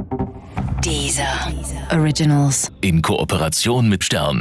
Deezer Originals. In Kooperation mit Stern.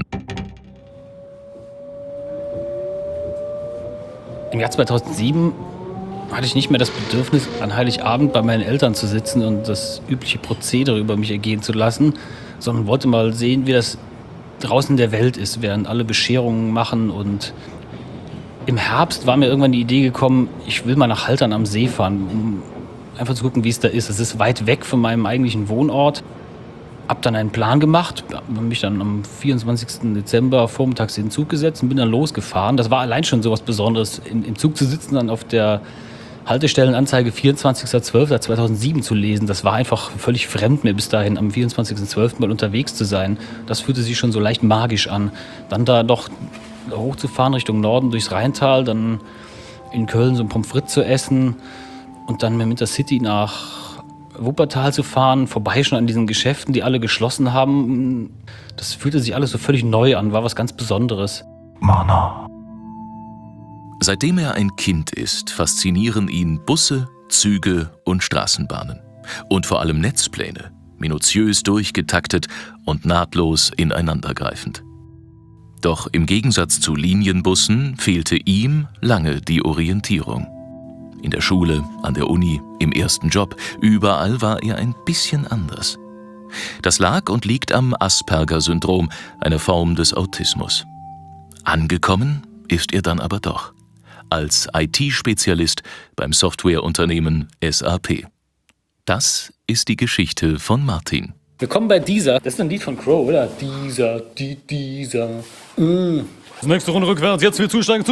Im Jahr 2007 hatte ich nicht mehr das Bedürfnis, an Heiligabend bei meinen Eltern zu sitzen und das übliche Prozedere über mich ergehen zu lassen, sondern wollte mal sehen, wie das draußen in der Welt ist, während alle Bescherungen machen. Und im Herbst war mir irgendwann die Idee gekommen, ich will mal nach Haltern am See fahren, um einfach zu gucken, wie es da ist. Es ist weit weg von meinem eigentlichen Wohnort. Hab dann einen Plan gemacht, habe mich dann am 24. Dezember vormittags in den Zug gesetzt und bin dann losgefahren. Das war allein schon so was Besonderes, im Zug zu sitzen, dann auf der Haltestellenanzeige 24.12.2007 zu lesen. Das war einfach völlig fremd, mir bis dahin am 24.12. mal unterwegs zu sein. Das fühlte sich schon so leicht magisch an. Dann da noch hochzufahren Richtung Norden durchs Rheintal, dann in Köln so ein Pommes frites zu essen und dann mit der City nach Wuppertal zu fahren, vorbei schon an diesen Geschäften, die alle geschlossen haben. Das fühlte sich alles so völlig neu an, war was ganz Besonderes. Mana. Seitdem er ein Kind ist, faszinieren ihn Busse, Züge und Straßenbahnen. Und vor allem Netzpläne, minutiös durchgetaktet und nahtlos ineinandergreifend. Doch im Gegensatz zu Linienbussen fehlte ihm lange die Orientierung. In der Schule, an der Uni, im ersten Job, überall war er ein bisschen anders. Das lag und liegt am Asperger-Syndrom, einer Form des Autismus. Angekommen ist er dann aber doch, als IT-Spezialist beim Softwareunternehmen SAP. Das ist die Geschichte von Martin. Willkommen bei Deezer. Das ist ein Lied von Crow, oder? Deezer. Nächste Runde rückwärts, jetzt wir zusteigen.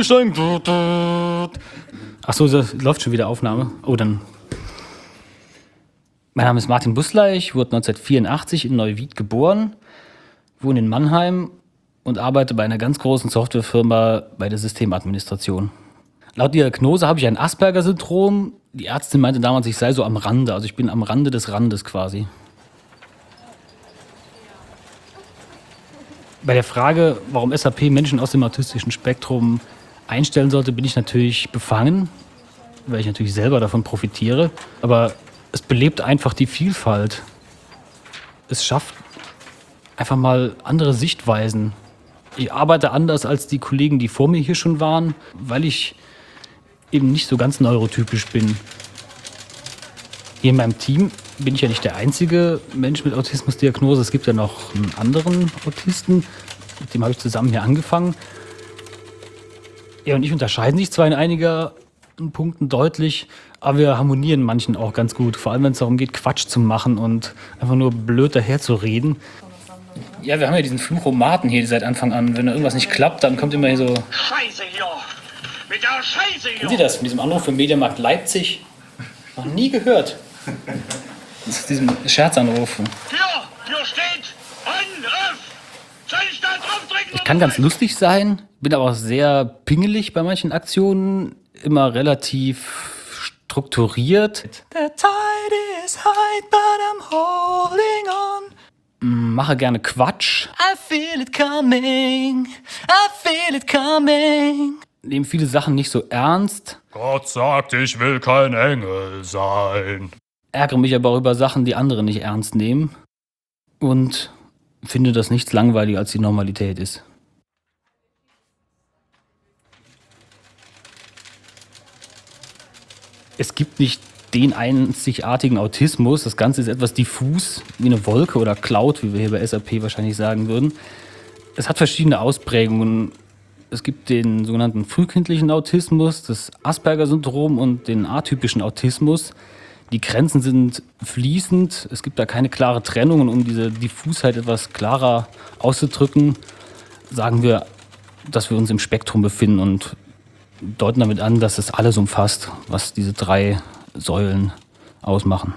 Achso, da läuft schon wieder Aufnahme. Oh, dann. Mein Name ist Martin Bußler, ich wurde 1984 in Neuwied geboren, wohne in Mannheim und arbeite bei einer ganz großen Softwarefirma bei der Systemadministration. Laut Diagnose habe ich ein Asperger-Syndrom. Die Ärztin meinte damals, ich sei so am Rande, also ich bin am Rande des Randes quasi. Bei der Frage, warum SAP Menschen aus dem autistischen Spektrum einstellen sollte, bin ich natürlich befangen, weil ich natürlich selber davon profitiere. Aber es belebt einfach die Vielfalt. Es schafft einfach mal andere Sichtweisen. Ich arbeite anders als die Kollegen, die vor mir hier schon waren, weil ich eben nicht so ganz neurotypisch bin. Hier in meinem Team bin ich ja nicht der einzige Mensch mit Autismusdiagnose. Es gibt ja noch einen anderen Autisten, mit dem habe ich zusammen hier angefangen. Er und ich unterscheiden sich zwar in einigen Punkten deutlich, aber wir harmonieren manchen auch ganz gut. Vor allem, wenn es darum geht, Quatsch zu machen und einfach nur blöd daherzureden. Ja, wir haben ja diesen Fluchomaten hier seit Anfang an. Wenn da irgendwas nicht klappt, dann kommt immer hier so... Scheiße hier! Mit der Scheiße hier! Kennen Sie das? Mit diesem Anruf vom Mediamarkt Leipzig? Noch nie gehört. Das ist diesem Scherzanruf. Hier steht Anruf! Soll ich da drauf drücken? Ich kann ganz lustig sein, bin aber auch sehr pingelig bei manchen Aktionen, immer relativ strukturiert. The tide is high, but I'm holding on. Mache gerne Quatsch. I feel it coming, Nehme viele Sachen nicht so ernst. Gott sagt, ich will kein Engel sein. Ärgere mich aber auch über Sachen, die andere nicht ernst nehmen. Und finde, dass nichts langweiliger als die Normalität ist. Es gibt nicht den einzigartigen Autismus. Das Ganze ist etwas diffus, wie eine Wolke oder Cloud, wie wir hier bei SAP wahrscheinlich sagen würden. Es hat verschiedene Ausprägungen. Es gibt den sogenannten frühkindlichen Autismus, das Asperger-Syndrom und den atypischen Autismus. Die Grenzen sind fließend, es gibt da keine klare Trennung. Und um diese Diffusheit etwas klarer auszudrücken, sagen wir, dass wir uns im Spektrum befinden und deuten damit an, dass es alles umfasst, was diese 3 Säulen ausmachen.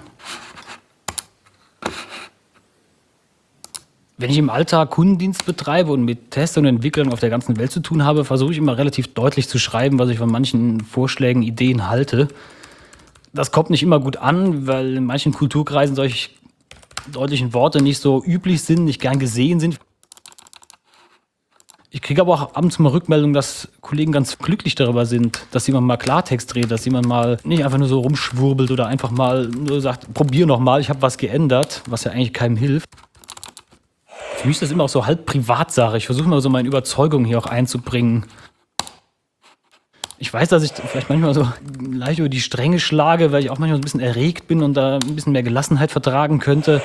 Wenn ich im Alltag Kundendienst betreibe und mit Testern und Entwicklern auf der ganzen Welt zu tun habe, versuche ich immer relativ deutlich zu schreiben, was ich von manchen Vorschlägen, Ideen halte. Das kommt nicht immer gut an, weil in manchen Kulturkreisen solche deutlichen Worte nicht so üblich sind, nicht gern gesehen sind. Ich kriege aber auch abends mal Rückmeldungen, dass Kollegen ganz glücklich darüber sind, dass jemand mal Klartext redet, dass jemand mal nicht einfach nur so rumschwurbelt oder einfach mal nur sagt, probier noch mal, ich habe was geändert, was ja eigentlich keinem hilft. Für mich ist das immer auch so halb Privatsache. Ich versuche mal so meine Überzeugungen hier auch einzubringen. Ich weiß, dass ich vielleicht manchmal so leicht über die Stränge schlage, weil ich auch manchmal so ein bisschen erregt bin und da ein bisschen mehr Gelassenheit vertragen könnte.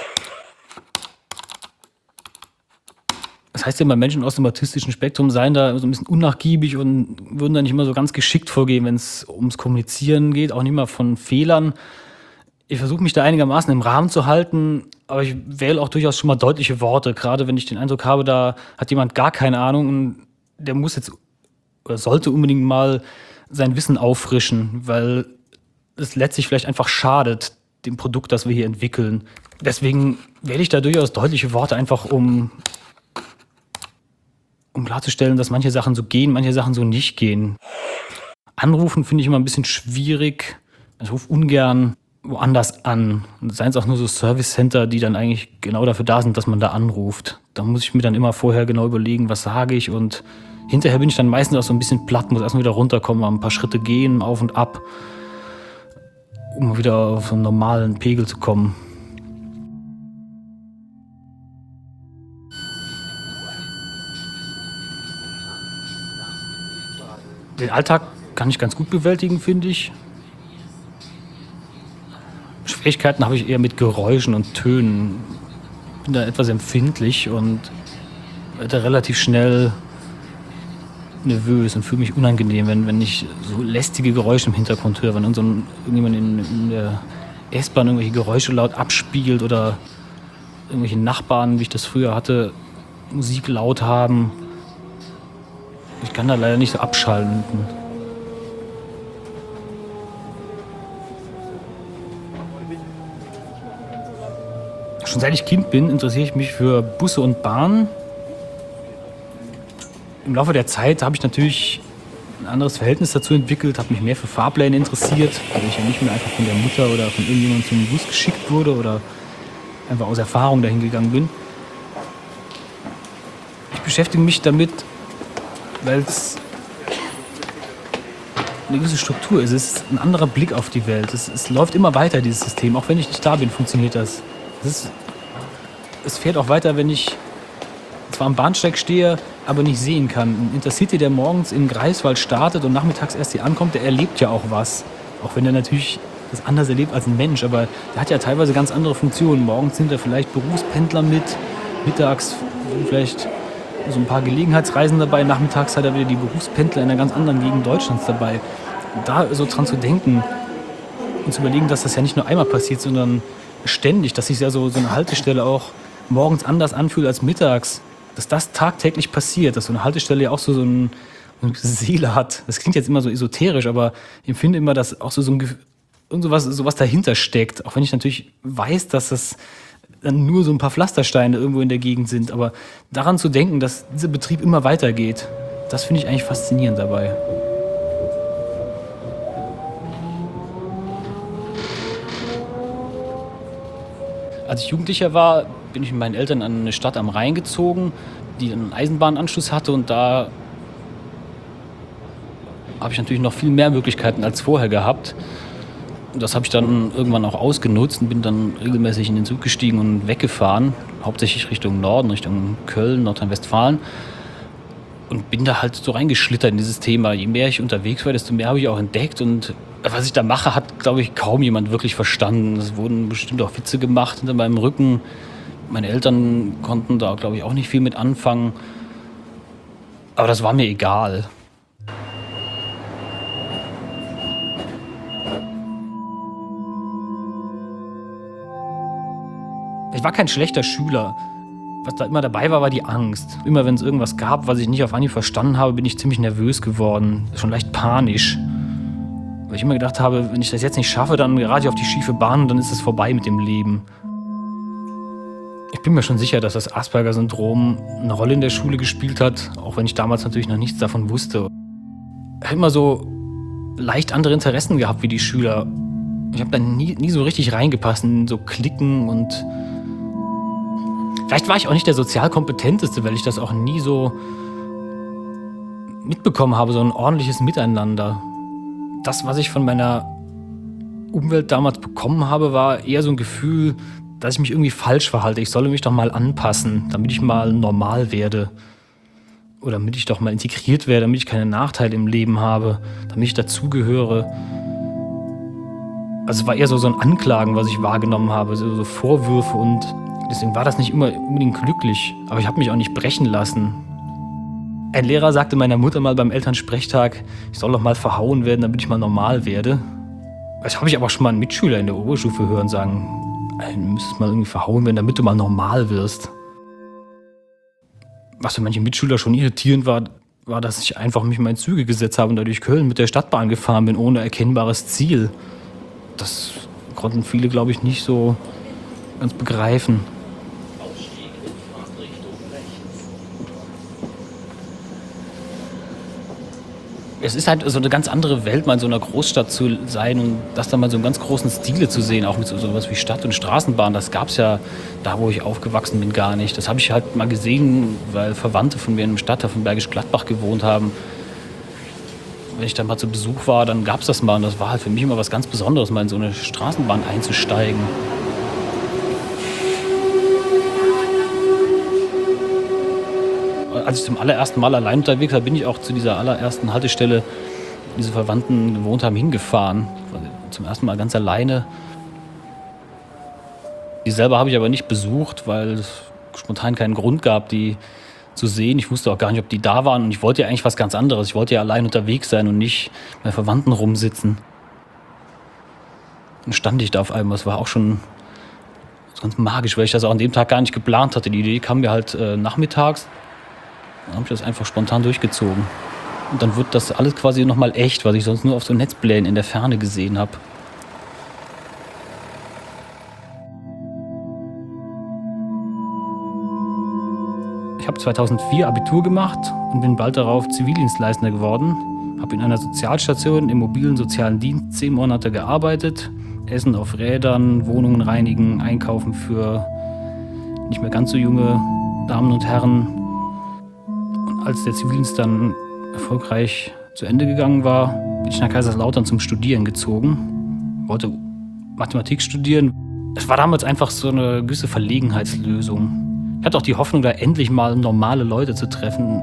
Das heißt ja immer, Menschen aus dem autistischen Spektrum seien da so ein bisschen unnachgiebig und würden da nicht immer so ganz geschickt vorgehen, wenn es ums Kommunizieren geht, auch nicht mal von Fehlern. Ich versuche mich da einigermaßen im Rahmen zu halten, aber ich wähle auch durchaus schon mal deutliche Worte, gerade wenn ich den Eindruck habe, da hat jemand gar keine Ahnung und der muss jetzt oder sollte unbedingt mal sein Wissen auffrischen, weil es letztlich vielleicht einfach schadet dem Produkt, das wir hier entwickeln. Deswegen wähle ich da durchaus deutliche Worte, einfach um klarzustellen, dass manche Sachen so gehen, manche Sachen so nicht gehen. Anrufen finde ich immer ein bisschen schwierig. Ich rufe ungern woanders an. Und seien es auch nur so Service-Center, die dann eigentlich genau dafür da sind, dass man da anruft. Da muss ich mir dann immer vorher genau überlegen, was sage ich. Und hinterher bin ich dann meistens auch so ein bisschen platt, muss erstmal wieder runterkommen, mal ein paar Schritte gehen, auf und ab, um wieder auf einen normalen Pegel zu kommen. Den Alltag kann ich ganz gut bewältigen, finde ich. Schwierigkeiten habe ich eher mit Geräuschen und Tönen. Ich bin da etwas empfindlich und werde relativ schnell nervös und fühle mich unangenehm, wenn ich so lästige Geräusche im Hintergrund höre. Wenn irgendjemand in der S-Bahn irgendwelche Geräusche laut abspielt oder irgendwelche Nachbarn, wie ich das früher hatte, Musik laut haben. Ich kann da leider nicht so abschalten. Schon seit ich Kind bin, interessiere ich mich für Busse und Bahnen. Im Laufe der Zeit habe ich natürlich ein anderes Verhältnis dazu entwickelt, habe mich mehr für Fahrpläne interessiert, weil ich ja nicht mehr einfach von der Mutter oder von irgendjemandem zum Bus geschickt wurde oder einfach aus Erfahrung dahin gegangen bin. Ich beschäftige mich damit, weil es eine gewisse Struktur ist. Es ist ein anderer Blick auf die Welt. Es läuft immer weiter, dieses System. Auch wenn ich nicht da bin, funktioniert das. Es fährt auch weiter, wenn ich zwar am Bahnsteig stehe, aber nicht sehen kann. Ein Intercity, der morgens in Greifswald startet und nachmittags erst hier ankommt, der erlebt ja auch was. Auch wenn er natürlich das anders erlebt als ein Mensch. Aber der hat ja teilweise ganz andere Funktionen. Morgens sind da vielleicht Berufspendler mit, mittags vielleicht so ein paar Gelegenheitsreisen dabei. Nachmittags hat er wieder die Berufspendler in einer ganz anderen Gegend Deutschlands dabei. Und da so dran zu denken und zu überlegen, dass das ja nicht nur einmal passiert, sondern ständig, dass sich ja so eine Haltestelle auch morgens anders anfühlt als mittags, dass das tagtäglich passiert, dass so eine Haltestelle ja auch so eine Seele hat. Das klingt jetzt immer so esoterisch, aber ich empfinde immer, dass auch sowas dahinter steckt. Auch wenn ich natürlich weiß, dass das dann nur so ein paar Pflastersteine irgendwo in der Gegend sind. Aber daran zu denken, dass dieser Betrieb immer weitergeht, das finde ich eigentlich faszinierend dabei. Als ich Jugendlicher war, bin ich mit meinen Eltern an eine Stadt am Rhein gezogen, die einen Eisenbahnanschluss hatte. Und da habe ich natürlich noch viel mehr Möglichkeiten als vorher gehabt. Das habe ich dann irgendwann auch ausgenutzt und bin dann regelmäßig in den Zug gestiegen und weggefahren, hauptsächlich Richtung Norden, Richtung Köln, Nordrhein-Westfalen. Und bin da halt so reingeschlittert in dieses Thema. Je mehr ich unterwegs war, desto mehr habe ich auch entdeckt. Und was ich da mache, hat, glaube ich, kaum jemand wirklich verstanden. Es wurden bestimmt auch Witze gemacht hinter meinem Rücken. Meine Eltern konnten da, glaube ich, auch nicht viel mit anfangen. Aber das war mir egal. Ich war kein schlechter Schüler. Was da immer dabei war, war die Angst. Immer wenn es irgendwas gab, was ich nicht auf Anhieb verstanden habe, bin ich ziemlich nervös geworden. Schon leicht panisch. Weil ich immer gedacht habe, wenn ich das jetzt nicht schaffe, dann gerate ich auf die schiefe Bahn und dann ist es vorbei mit dem Leben. Ich bin mir schon sicher, dass das Asperger-Syndrom eine Rolle in der Schule gespielt hat, auch wenn ich damals natürlich noch nichts davon wusste. Ich habe immer so leicht andere Interessen gehabt wie die Schüler. Ich habe da nie so richtig reingepasst in so Cliquen und vielleicht war ich auch nicht der sozial Kompetenteste, weil ich das auch nie so mitbekommen habe, so ein ordentliches Miteinander. Das, was ich von meiner Umwelt damals bekommen habe, war eher so ein Gefühl, dass ich mich irgendwie falsch verhalte. Ich solle mich doch mal anpassen, damit ich mal normal werde. Oder damit ich doch mal integriert werde, damit ich keine Nachteile im Leben habe, damit ich dazugehöre. Also es war eher so ein Anklagen, was ich wahrgenommen habe, so Vorwürfe, und deswegen war das nicht immer unbedingt glücklich. Aber ich habe mich auch nicht brechen lassen. Ein Lehrer sagte meiner Mutter mal beim Elternsprechtag, ich soll doch mal verhauen werden, damit ich mal normal werde. Das habe ich aber schon mal einen Mitschüler in der Oberstufe hören sagen, du müsstest mal irgendwie verhauen werden, damit du mal normal wirst. Was für manche Mitschüler schon irritierend war, dass ich einfach mich mal in Züge gesetzt habe und da durch Köln mit der Stadtbahn gefahren bin, ohne erkennbares Ziel. Das konnten viele, glaube ich, nicht so ganz begreifen. Es ist halt so eine ganz andere Welt, mal in so einer Großstadt zu sein und das dann mal so in ganz großen Stile zu sehen, auch mit so was wie Stadt- und Straßenbahn. Das gab es ja da, wo ich aufgewachsen bin, gar nicht. Das habe ich halt mal gesehen, weil Verwandte von mir in einem Stadtteil von Bergisch Gladbach gewohnt haben. Wenn ich dann mal zu Besuch war, dann gab es das mal und das war halt für mich immer was ganz Besonderes, mal in so eine Straßenbahn einzusteigen. Als ich zum allerersten Mal allein unterwegs war, bin ich auch zu dieser allerersten Haltestelle, wo diese Verwandten gewohnt haben, hingefahren. Zum ersten Mal ganz alleine. Die selber habe ich aber nicht besucht, weil es spontan keinen Grund gab, die zu sehen. Ich wusste auch gar nicht, ob die da waren. Und ich wollte ja eigentlich was ganz anderes. Ich wollte ja allein unterwegs sein und nicht bei Verwandten rumsitzen. Dann stand ich da auf einmal. Das war auch schon ganz magisch, weil ich das auch an dem Tag gar nicht geplant hatte. Die Idee kam mir halt nachmittags. Dann habe ich das einfach spontan durchgezogen. Und dann wird das alles quasi nochmal echt, was ich sonst nur auf so Netzplänen in der Ferne gesehen habe. Ich habe 2004 Abitur gemacht und bin bald darauf Zivildienstleister geworden. Habe in einer Sozialstation im mobilen sozialen Dienst 10 Monate gearbeitet. Essen auf Rädern, Wohnungen reinigen, einkaufen für nicht mehr ganz so junge Damen und Herren. Als der Zivildienst dann erfolgreich zu Ende gegangen war, bin ich nach Kaiserslautern zum Studieren gezogen. Wollte Mathematik studieren. Es war damals einfach so eine gewisse Verlegenheitslösung. Ich hatte auch die Hoffnung, da endlich mal normale Leute zu treffen.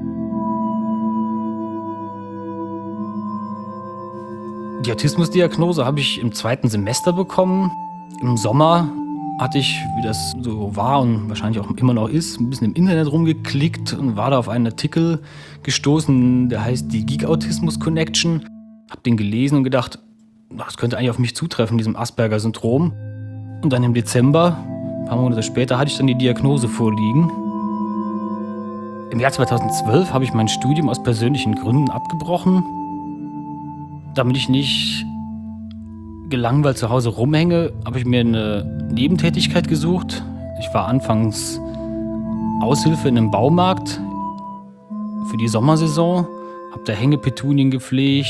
Die Autismusdiagnose habe ich im 2. Semester bekommen. Im Sommer hatte ich, wie das so war und wahrscheinlich auch immer noch ist, ein bisschen im Internet rumgeklickt und war da auf einen Artikel gestoßen, der heißt die Geek Autismus Connection. Hab den gelesen und gedacht, das könnte eigentlich auf mich zutreffen, diesem Asperger-Syndrom. Und dann im Dezember, ein paar Monate später, hatte ich dann die Diagnose vorliegen. Im Jahr 2012 habe ich mein Studium aus persönlichen Gründen abgebrochen, damit ich nicht gelangweilt zu Hause rumhänge, habe ich mir eine Nebentätigkeit gesucht. Ich war anfangs Aushilfe in einem Baumarkt für die Sommersaison, habe da Hängepetunien gepflegt,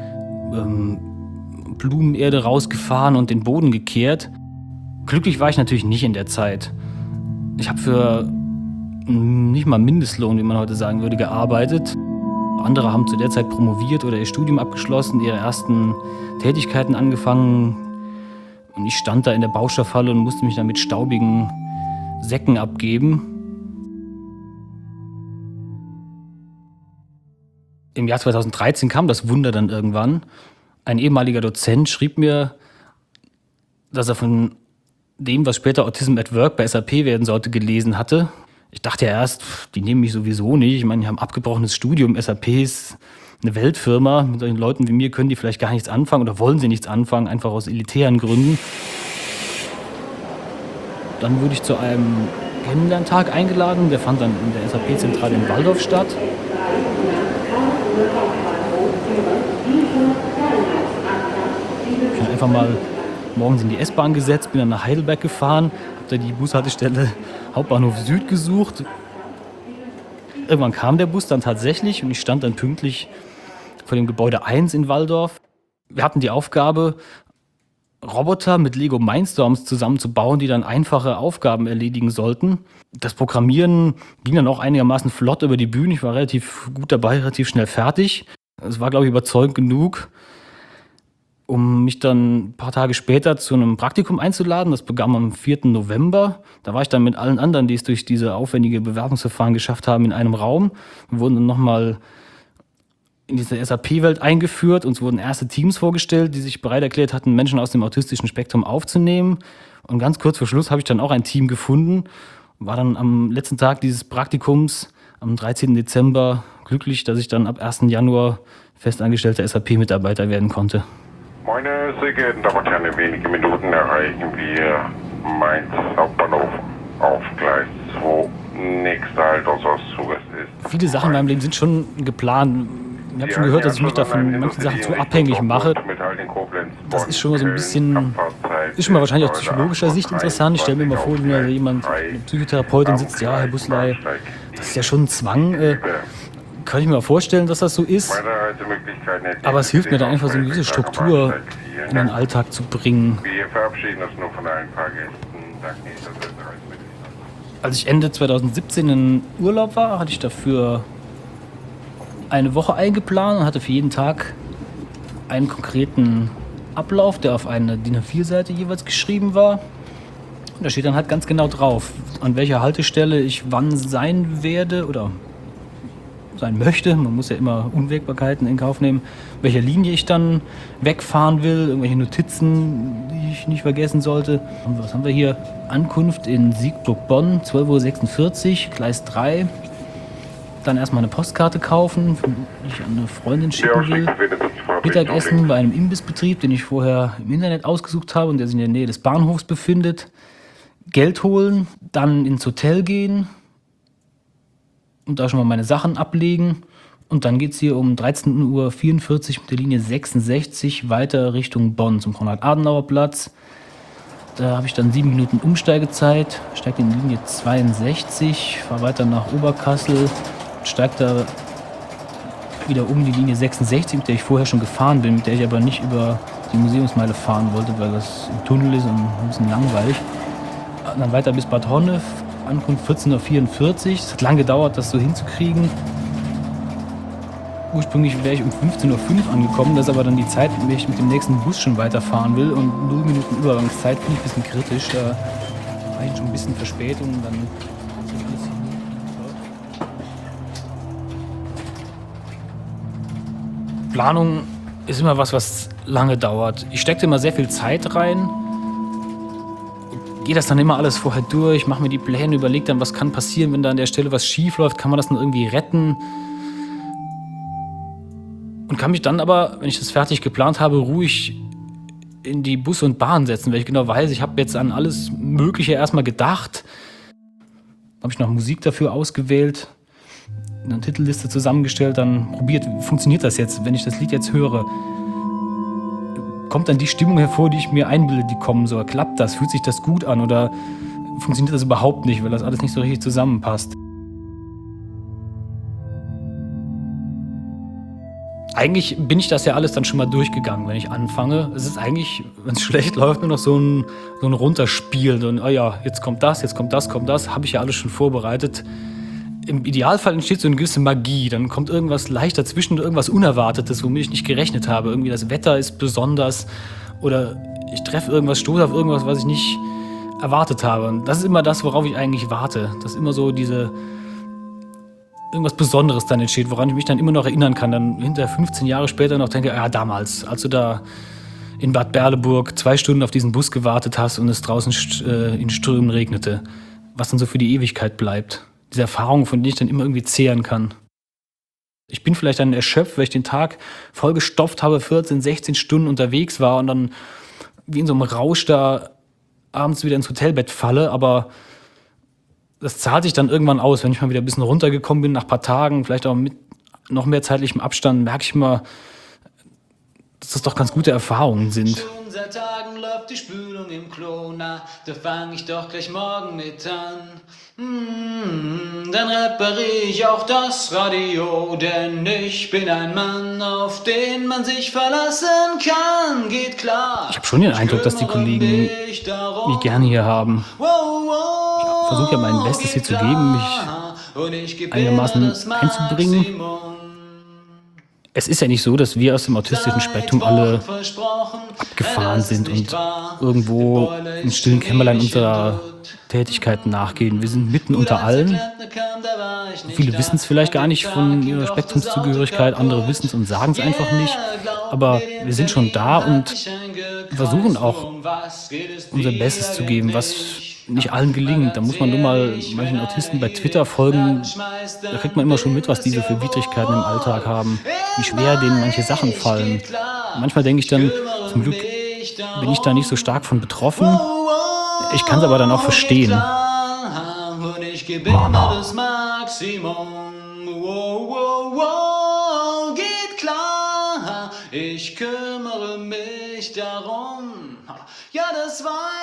Blumenerde rausgefahren und den Boden gekehrt. Glücklich war ich natürlich nicht in der Zeit. Ich habe für nicht mal Mindestlohn, wie man heute sagen würde, gearbeitet. Andere haben zu der Zeit promoviert oder ihr Studium abgeschlossen, ihre ersten Tätigkeiten angefangen. Und ich stand da in der Baustoffhalle und musste mich dann mit staubigen Säcken abgeben. Im Jahr 2013 kam das Wunder dann irgendwann. Ein ehemaliger Dozent schrieb mir, dass er von dem, was später Autism at Work bei SAP werden sollte, gelesen hatte. Ich dachte ja erst, die nehmen mich sowieso nicht. Ich meine, die haben abgebrochenes Studium. SAP ist eine Weltfirma. Mit solchen Leuten wie mir können die vielleicht gar nichts anfangen oder wollen sie nichts anfangen, einfach aus elitären Gründen. Dann wurde ich zu einem Kennenlerntag eingeladen. Der fand dann in der SAP-Zentrale in Walldorf statt. Ich bin einfach mal morgens in die S-Bahn gesetzt, bin dann nach Heidelberg gefahren, habe da die Bushaltestelle Hauptbahnhof Süd gesucht. Irgendwann kam der Bus dann tatsächlich und ich stand dann pünktlich vor dem Gebäude 1 in Walldorf. Wir hatten die Aufgabe, Roboter mit Lego Mindstorms zusammenzubauen, die dann einfache Aufgaben erledigen sollten. Das Programmieren ging dann auch einigermaßen flott über die Bühne. Ich war relativ gut dabei, relativ schnell fertig. Es war, glaube ich, überzeugend genug, um mich dann ein paar Tage später zu einem Praktikum einzuladen. Das begann am 4. November. Da war ich dann mit allen anderen, die es durch diese aufwendige Bewerbungsverfahren geschafft haben, in einem Raum. Wir wurden dann nochmal in diese SAP-Welt eingeführt. Uns wurden erste Teams vorgestellt, die sich bereit erklärt hatten, Menschen aus dem autistischen Spektrum aufzunehmen. Und ganz kurz vor Schluss habe ich dann auch ein Team gefunden. War dann am letzten Tag dieses Praktikums, am 13. Dezember, glücklich, dass ich dann ab 1. Januar festangestellter SAP-Mitarbeiter werden konnte. Meine sehr geehrten Damen und Herren, in wenigen Minuten erreichen wir Mainz Hauptbahnhof auf Gleis 2. Nächster Halt unseres Zuges ist. Viele Sachen in meinem Leben sind schon geplant. Ich habe schon gehört, dass ich mich da von manchen Sachen zu abhängig mache. Das ist schon mal so ein bisschen, ist schon mal wahrscheinlich aus psychologischer Sicht interessant. Ich stelle mir mal vor, wenn da jemand, eine Psychotherapeutin sitzt, ja, Herr Busley, das ist ja schon ein Zwang. Kann ich mir mal vorstellen, dass das so ist. Aber es hilft mir dann einfach, so eine gewisse Struktur in den Alltag zu bringen. Wir verabschieden uns nur von allen Fahrgästen. Danke, dass ihr mit uns. Als ich Ende 2017 in Urlaub war, hatte ich dafür eine Woche eingeplant und hatte für jeden Tag einen konkreten Ablauf, der auf eine DIN A4-Seite jeweils geschrieben war. Und da steht dann halt ganz genau drauf, an welcher Haltestelle ich wann sein werde oder sein möchte. Man muss ja immer Unwägbarkeiten in Kauf nehmen, welcher Linie ich dann wegfahren will, irgendwelche Notizen, die ich nicht vergessen sollte. Und was haben wir hier? Ankunft in Siegburg-Bonn, 12.46 Uhr, Gleis 3. Dann erstmal eine Postkarte kaufen, die ich an eine Freundin schicken will. Mittagessen bei einem Imbissbetrieb, den ich vorher im Internet ausgesucht habe und der sich in der Nähe des Bahnhofs befindet. Geld holen, dann ins Hotel gehen und da schon mal meine Sachen ablegen. Und dann geht es hier um 13.44 Uhr mit der Linie 66 weiter Richtung Bonn zum Konrad-Adenauer-Platz. Da habe ich dann 7 Minuten Umsteigezeit, steige in die Linie 62, fahre weiter nach Oberkassel, steige da wieder um die Linie 66, mit der ich vorher schon gefahren bin, mit der ich aber nicht über die Museumsmeile fahren wollte, weil das im Tunnel ist und ein bisschen langweilig. Dann weiter bis Bad Honnef, Ankunft 14.44 Uhr. Es hat lange gedauert, das so hinzukriegen. Ursprünglich wäre ich um 15.05 Uhr angekommen, das ist aber dann die Zeit, in der ich mit dem nächsten Bus schon weiterfahren will. Und 0 Minuten Übergangszeit finde ich ein bisschen kritisch. Da war ich schon ein bisschen Verspätung. Dann alles hin. Planung ist immer was lange dauert. Ich stecke immer sehr viel Zeit rein. Gehe das dann immer alles vorher durch, mache mir die Pläne, überlege dann, was kann passieren, wenn da an der Stelle was schief läuft, kann man das dann irgendwie retten? Und kann mich dann aber, wenn ich das fertig geplant habe, ruhig in die Bus und Bahn setzen, weil ich genau weiß, ich habe jetzt an alles Mögliche erstmal gedacht. Habe ich noch Musik dafür ausgewählt, eine Titelliste zusammengestellt, dann probiert, funktioniert das jetzt, wenn ich das Lied jetzt höre? Kommt dann die Stimmung hervor, die ich mir einbilde, die kommen soll? Klappt das? Fühlt sich das gut an? Oder funktioniert das überhaupt nicht, weil das alles nicht so richtig zusammenpasst? Eigentlich bin ich das ja alles dann schon mal durchgegangen, wenn ich anfange. Es ist eigentlich, wenn es schlecht läuft, nur noch so ein Runterspielen. Und oh ja, jetzt kommt das, habe ich ja alles schon vorbereitet. Im Idealfall entsteht so eine gewisse Magie. Dann kommt irgendwas leicht dazwischen, irgendwas Unerwartetes, womit ich nicht gerechnet habe. Irgendwie das Wetter ist besonders oder ich treffe irgendwas, stoße auf irgendwas, was ich nicht erwartet habe. Und das ist immer das, worauf ich eigentlich warte. Dass immer so irgendwas Besonderes dann entsteht, woran ich mich dann immer noch erinnern kann. Dann hinterher 15 Jahre später noch denke, ja damals, als du da in Bad Berleburg 2 Stunden auf diesen Bus gewartet hast und es draußen in Strömen regnete. Was dann so für die Ewigkeit bleibt. Diese Erfahrung, von denen ich dann immer irgendwie zehren kann. Ich bin vielleicht dann erschöpft, weil ich den Tag vollgestopft habe, 14, 16 Stunden unterwegs war und dann wie in so einem Rausch da abends wieder ins Hotelbett falle, aber das zahlt sich dann irgendwann aus, wenn ich mal wieder ein bisschen runtergekommen bin, nach ein paar Tagen, vielleicht auch mit noch mehr zeitlichem Abstand, merke ich mal, dass das doch ganz gute Erfahrungen sind. Schon seit Tagen läuft die Spülung im Klo, na, da fang ich doch gleich morgen mit an. Dann repariere ich auch das Radio, denn ich bin ein Mann, auf den man sich verlassen kann, geht klar. Ich habe schon den Eindruck, dass die Kollegen mich gerne hier haben. Ich versuche ja mein Bestes hier zu geben, mich einigermaßen einzubringen. Es ist ja nicht so, dass wir aus dem autistischen Spektrum alle abgefahren sind und irgendwo im stillen Kämmerlein unserer Tätigkeiten nachgehen. Wir sind mitten unter allen. Viele wissen es vielleicht gar nicht von ihrer Spektrumszugehörigkeit, andere wissen es und sagen es einfach nicht. Aber wir sind schon da und versuchen auch unser Bestes zu geben, was nicht allen gelingt. Da muss man nur mal manchen Autisten bei Twitter folgen. Da kriegt man immer schon mit, was die so für Widrigkeiten im Alltag haben, wie schwer denen manche Sachen fallen. Manchmal denke ich dann, zum Glück bin ich da nicht so stark von betroffen. Ich kann es aber dann auch verstehen. Und ich gebe immer das Maximum. Geht klar, ich kümmere mich darum. Ja, das war